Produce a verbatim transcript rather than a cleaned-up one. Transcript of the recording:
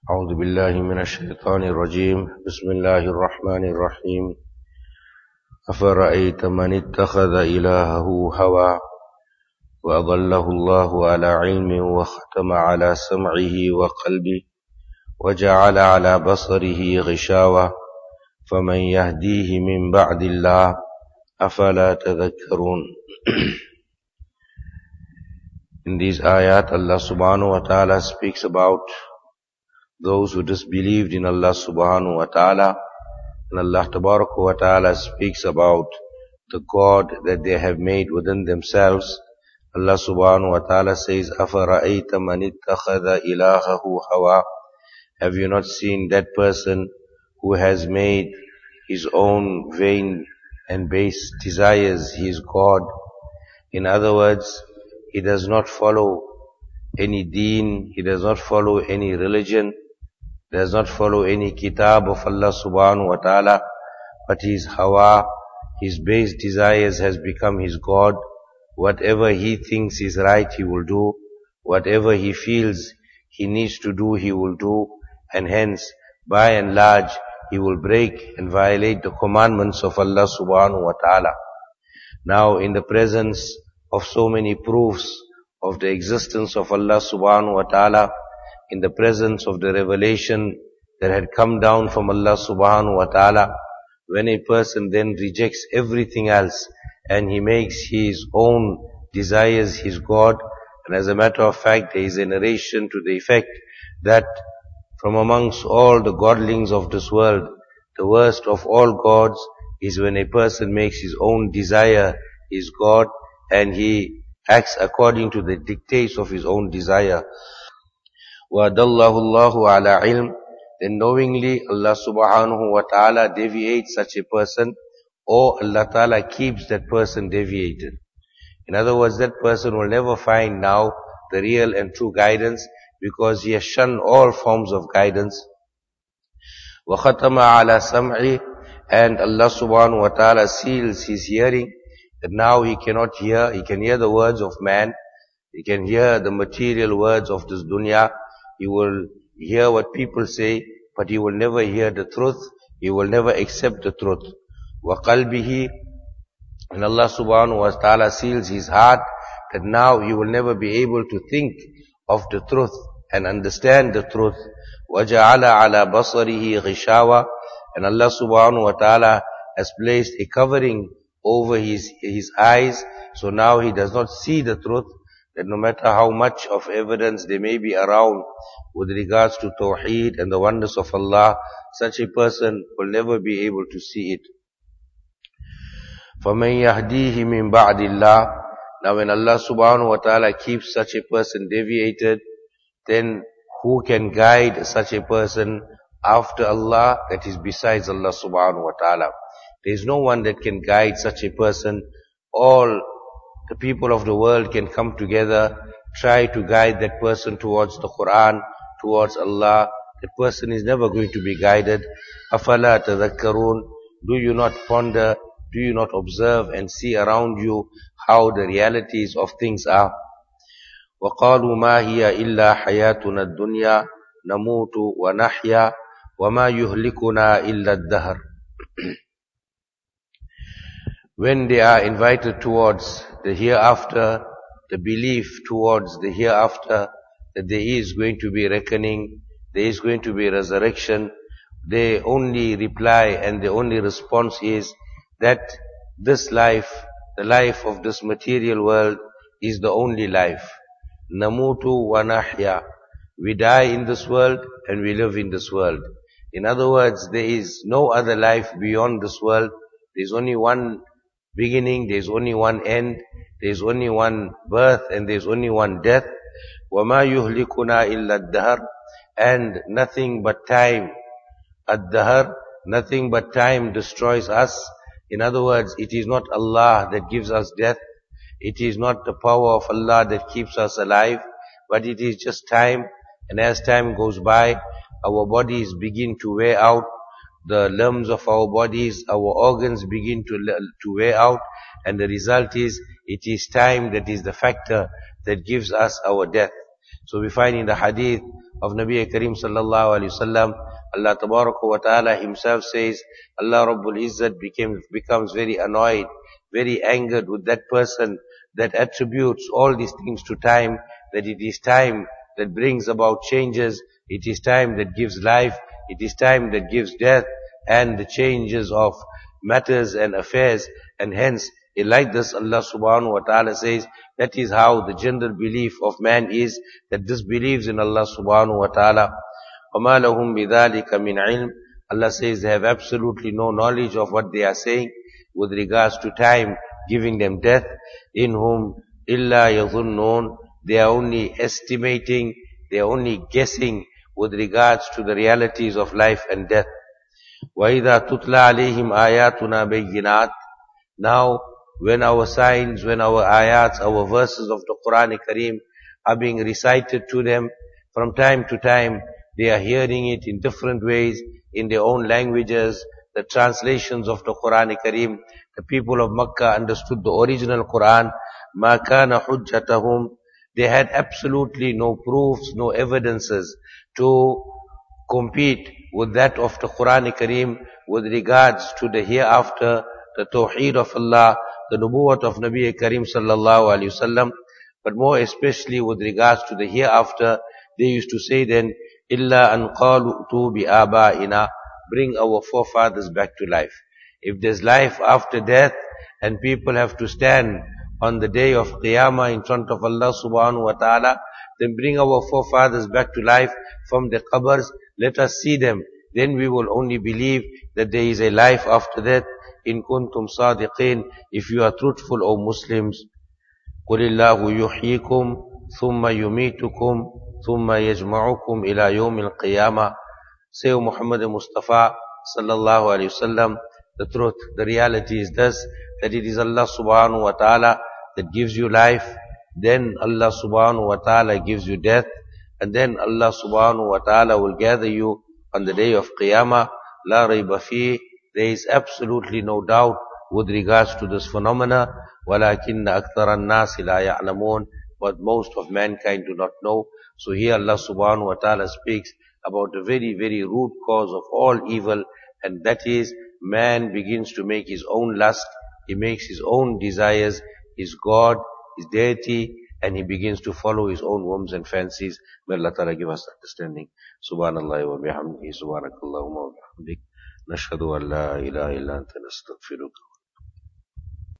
أعوذ بالله من الشيطان الرجيم بسم الله الرحمن الرحيم أفرأيت من اتخذ إلهه هوى وأضله الله على علم وختم على سمعه وقلبه وجعل على بصره غشاوة فمن يهديه من بعد الله أفلا تذكرون. In these ayat, Allah subhanahu wa ta'ala speaks about those who disbelieved in Allah subhanahu wa ta'ala, and Allah tabaraka wa ta'ala speaks about the God that they have made within themselves. Allah subhanahu wa ta'ala says, أَفَرَأَيْتَ مَنِ اتَّخَذَ إِلَهَهُ هَوَى. Have you not seen that person who has made his own vain and base desires his God? In other words, he does not follow any deen, he does not follow any religion, does not follow any kitab of Allah subhanahu wa ta'ala, but his hawa, his base desires has become his God. Whatever he thinks is right, he will do. Whatever he feels he needs to do, he will do. And hence, by and large, he will break and violate the commandments of Allah subhanahu wa ta'ala. Now, in the presence of so many proofs of the existence of Allah subhanahu wa ta'ala, in the presence of the revelation that had come down from Allah subhanahu wa ta'ala, when a person then rejects everything else and he makes his own desires his God, and as a matter of fact there is a narration to the effect that from amongst all the godlings of this world, the worst of all gods is when a person makes his own desire his God and he acts according to the dictates of his own desire. وَأَدَلَّهُ اللَّهُ عَلَى عِلْمٍ. Then knowingly Allah subhanahu wa ta'ala deviates such a person, or Allah ta'ala keeps that person deviated. In other words, that person will never find now the real and true guidance because he has shunned all forms of guidance. وَخَتَمَ عَلَى سَمْعِهِ. And Allah subhanahu wa ta'ala seals his hearing, that now he cannot hear, he can hear the words of man, he can hear the material words of this dunya, he will hear what people say, but he will never hear the truth, he will never accept the truth. وَقَلْبِهِ. And Allah subhanahu wa ta'ala seals his heart, that now he will never be able to think of the truth and understand the truth. وَجَعَلَ عَلَى بَصَرِهِ غِشَاوَةً. And Allah subhanahu wa ta'ala has placed a covering over his, his eyes, so now he does not see the truth, that no matter how much of evidence there may be around with regards to Tawheed and the wonders of Allah, such a person will never be able to see it. فَمَنْ يَهْدِيهِ مِنْ بَعْدِ اللَّهِ. Now when Allah subhanahu wa ta'ala keeps such a person deviated, then who can guide such a person after Allah, that is besides Allah subhanahu wa ta'ala? There is no one that can guide such a person. All the people of the world can come together, try to guide that person towards the Quran, towards Allah. That person is never going to be guided. أَفَلَا تَذَكَّرُونَ. Do you not ponder, do you not observe and see around you how the realities of things are? وَقَالُوا مَا هِيَ إِلَّا حَيَاتُنَا الدُّنْيَا نَمُوتُ وَنَحْيَا وَمَا يُهْلِكُنَا إِلَّا الدَّهْرِ. When they are invited towards the hereafter, the belief towards the hereafter, that there is going to be reckoning, there is going to be resurrection, they only reply and the only response is that this life, the life of this material world, is the only life. Namutu wa nahya. We die in this world and we live in this world. In other words, there is no other life beyond this world. There is only one beginning, there is only one end, there is only one birth and there is only one death. وَمَا يُهْلِكُنَا إِلَّا الدَّهْرِ. And nothing but time. Ad-dahr, nothing but time destroys us. In other words, it is not Allah that gives us death. It is not the power of Allah that keeps us alive, but it is just time. And as time goes by, our bodies begin to wear out, the limbs of our bodies, our organs begin to, to wear out, and the result is, it is time that is the factor that gives us our death. So we find in the hadith of Nabi Kareem sallallahu alaihi wasallam, Allah tabaraka wa ta'ala himself says, Allah Rabbul Izzat became, becomes very annoyed, very angered with that person that attributes all these things to time, that it is time that brings about changes, it is time that gives life, it is time that gives death, and the changes of matters and affairs, and hence, like this, Allah subhanahu wa ta'ala says, that is how the general belief of man is, that this believes in Allah subhanahu wa ta'ala. وَمَا لَهُمْ بِذَلِكَ مِنْ عِلْمٍ. Allah says they have absolutely no knowledge of what they are saying with regards to time giving them death. In whom إِلَّا يَظُنُّونَ. They are only estimating, they are only guessing with regards to the realities of life and death. وَإِذَا تُتْلَى عَلَيْهِمْ آيَاتُنَا بَيِّنَاتٍ. Now, when our signs, when our ayats, our verses of the Quran Kareem are being recited to them, from time to time, they are hearing it in different ways, in their own languages, the translations of the Quran Kareem. The people of Makkah understood the original Quran. مَا كَانَ حُجَّتَهُمْ. They had absolutely no proofs, no evidences to compete with that of the Quran Kareem with regards to the hereafter, the Tawheed of Allah, the Nubuwwat of Nabi Kareem sallallahu alayhi wasallam, but more especially with regards to the hereafter. They used to say then, إِلَّا أَنْ قَالُوا أْتُوا بِآبَائِنَا. Bring our forefathers back to life. If there's life after death, and people have to stand on the day of Qiyamah in front of Allah subhanahu wa ta'ala, then bring our forefathers back to life from the qabrs, let us see them. Then we will only believe that there is a life after death. In kuntum sadiqin, if you are truthful, O Muslims. قُلِ اللَّهُ يُحْيِيكُمْ ثُمَّ يُمِيتُكُمْ ثُمَّ يَجْمَعُكُمْ إِلَى يَوْمِ الْقِيَامَةِ. Say, O Muhammad Mustafa sallallahu alayhi wasallam, the truth, the reality is this, that it is Allah subhanahu wa ta'ala that gives you life, then Allah subhanahu wa ta'ala gives you death, and then Allah subhanahu wa ta'ala will gather you on the day of Qiyamah. La rayba fi. There is absolutely no doubt with regards to this phenomena. وَلَكِنَّ أَكْثَرَ النَّاسِ لَا يَعْلَمُونَ. But most of mankind do not know. So here Allah subhanahu wa ta'ala speaks about the very, very root cause of all evil, and that is man begins to make his own lust, he makes his own desires, his God, his deity, and he begins to follow his own whims and fancies. May Allah ta'ala give us understanding. Subhanallah wa bihamdihi, subhanakallahumma wa bihamdik. Nashhadu an la ilaha illa anta nastaghfiruka.